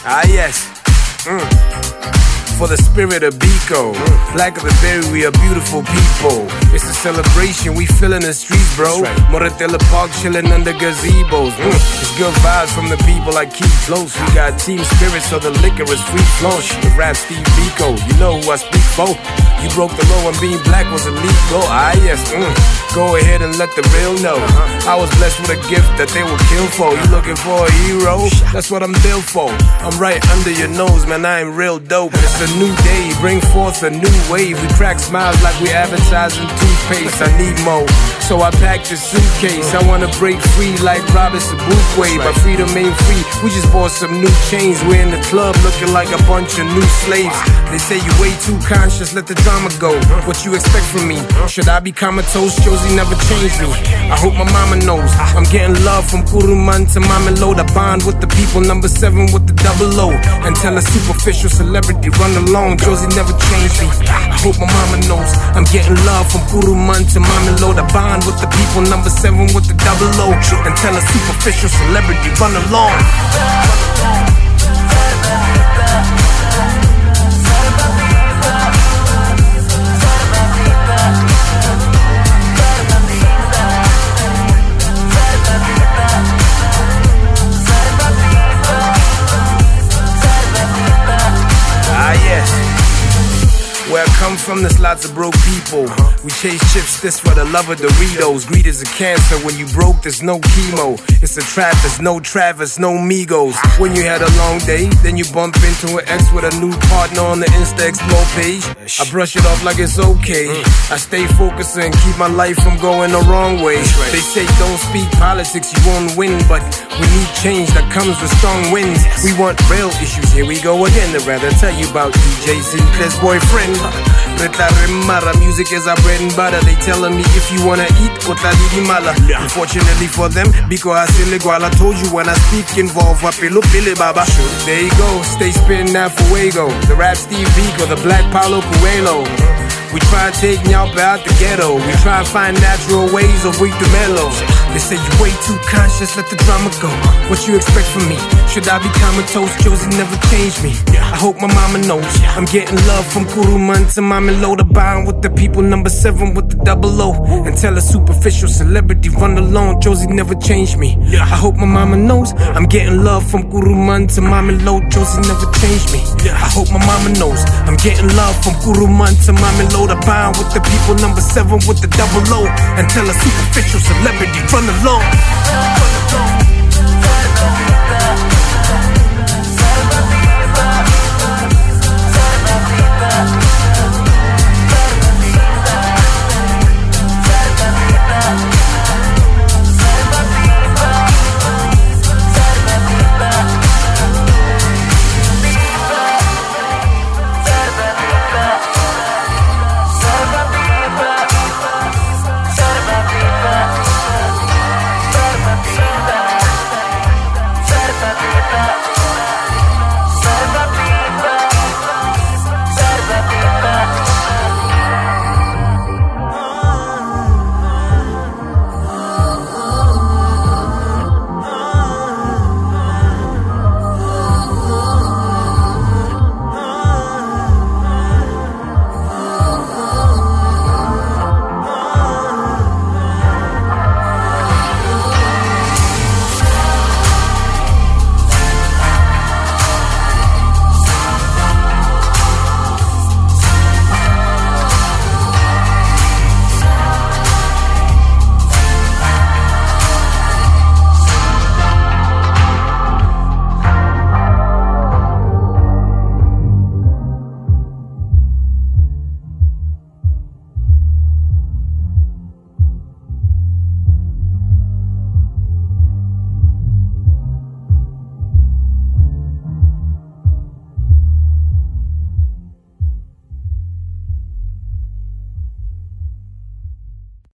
Ah yes. For the spirit of Biko, Black of the Berry, we are beautiful people. It's a celebration, we fillin' the streets, bro. Moratella Park, chillin' under gazebos. It's good vibes from the people I keep close. We got team spirit, so the liquor is free flow. The rap Steve Biko, you know who I speak for. You broke the law and being black was illegal. Ah yes, go ahead and let the real know. I was blessed with a gift that they would kill for. You looking for a hero? That's what I'm built for. I'm right under your nose, man, I am real dope. It's a new day, bring forth a new wave. We crack smiles like we advertising toothpaste. I need more, so I packed a suitcase. I wanna break free like Robinson Bootway, but freedom ain't free. We just bought some new chains. We're in the club looking like a bunch of new slaves. They say you way too conscious, let the drama go. What you expect from me? Should I be comatose? Josie never changed me. I hope my mama knows I'm getting love from Kuruman to Mamelo. I bond with the people, number 7 with the double O. And tell a superficial celebrity run along, Josie never changed me. I hope my mama knows I'm getting love from Kuruman to Mamelo. I bond with the people, number 7 with the double O. And tell a superficial celebrity run along. Where I come from, there's lots of broke people. We chase chips, this for the love of Doritos. Greed is a cancer, when you broke, there's no chemo. It's a trap, there's no Travis, no Migos. When you had a long day, then you bump into an ex with a new partner on the Insta Explore page. I brush it off like it's okay. I stay focused and keep my life from going the wrong way. They say don't speak politics, you won't win, but we need change that comes with strong winds. We want real issues, here we go again. I'd rather tell you about DJ Sinclair's boyfriend. Music is our bread and butter. They telling me if you wanna eat, mala. Unfortunately for them, Biko Hasiligwal, I told you when I speak involved Wapilo Pili Baba. There you go, stay spinning that fuego. The rap Steve Biko, the black Paulo Coelho. We try to take Nyaupa out the ghetto. We try to find natural ways of weak to mellow. They say you way too conscious, let the drama go. What you expect from me? Should I be comatose? Josie never changed me. I hope my mama knows I'm getting love from Kuruman to Mamelo. To bond with the people, number 7 with the double O. And tell a superficial celebrity run alone, Josie never changed me. I hope my mama knows I'm getting love from Kuruman to Mamelo. Josie never changed me. I hope my mama knows I'm getting love from Kuruman to Mamelo. To bond with the people, number 7 with the double O. And tell a superficial celebrity run along.